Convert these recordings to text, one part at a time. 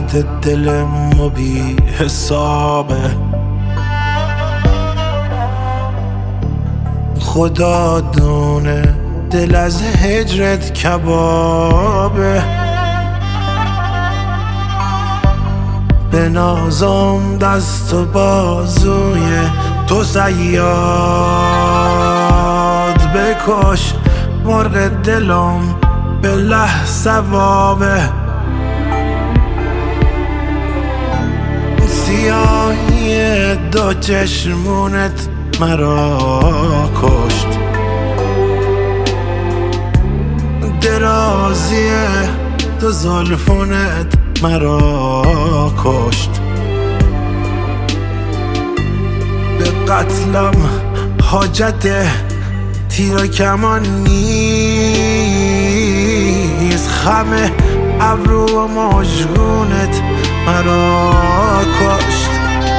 درد دل ما بی حسابه. خدا دونه دل از هجرت کبابه. به نازم دست و بازوی تو صیاد بکش، مرغ دلم به لحظه وابه. سیاهی دو چشمونت مرا کشت، درازی دو زلفونت مرا کشت. به قتلم حاجت تیر و کمان نیست، خم ابرو و مژگونت مرا کشت.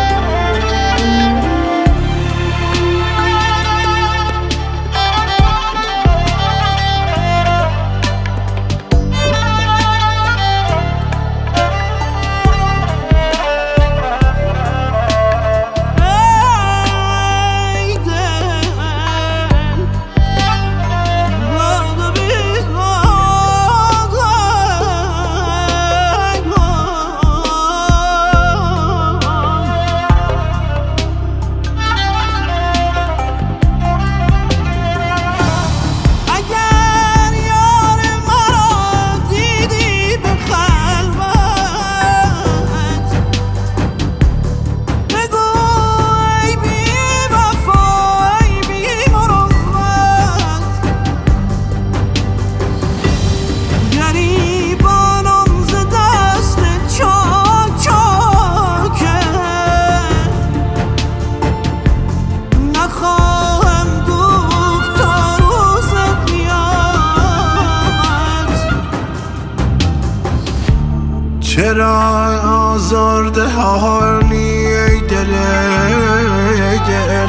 چرا آزرده حالی ای دل ای دل،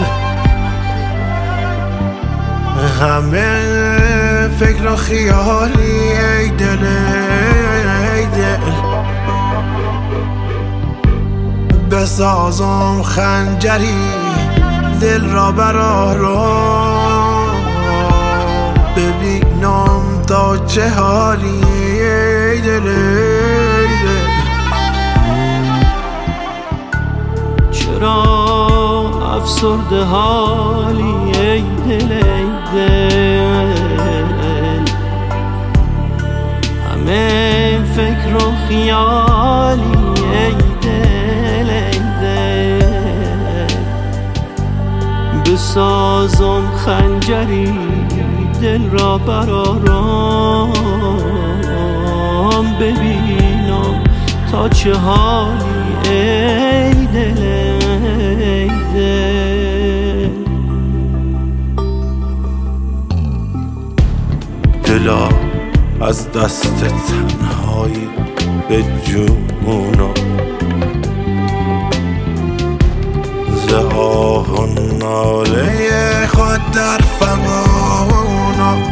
همه فکر و خیالی ای دل ای دل. بسازم خنجری دل را برآرم، ببینم تا چه حالی ای دل ای دل. چرا افسرده حالی ای دل ای دل، همه فکر و خیالی ای دل ای دل. بسازم خنجری دل را برآرم، ببینم تا چه حالی ای دل ای دل. دلا از دست تنهایی به جونم، ز آه و ناله خود در فغانم.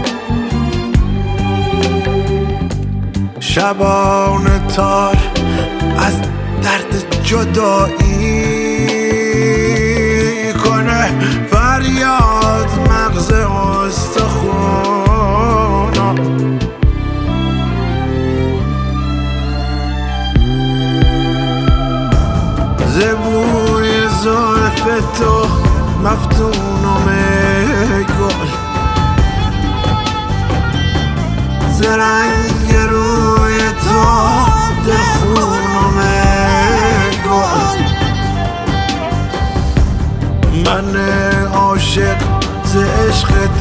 شبان تار از درد جدایی کنه فریاد مغز استخونم. ز بوی زلف تو مفتونم ای گل، ز رنگ روی تو دلخونم ای گل. من عاشق ز عشقت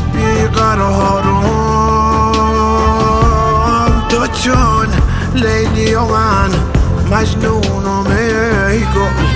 بیقرارم، تو چون لیلی و من مجنونم ای گل.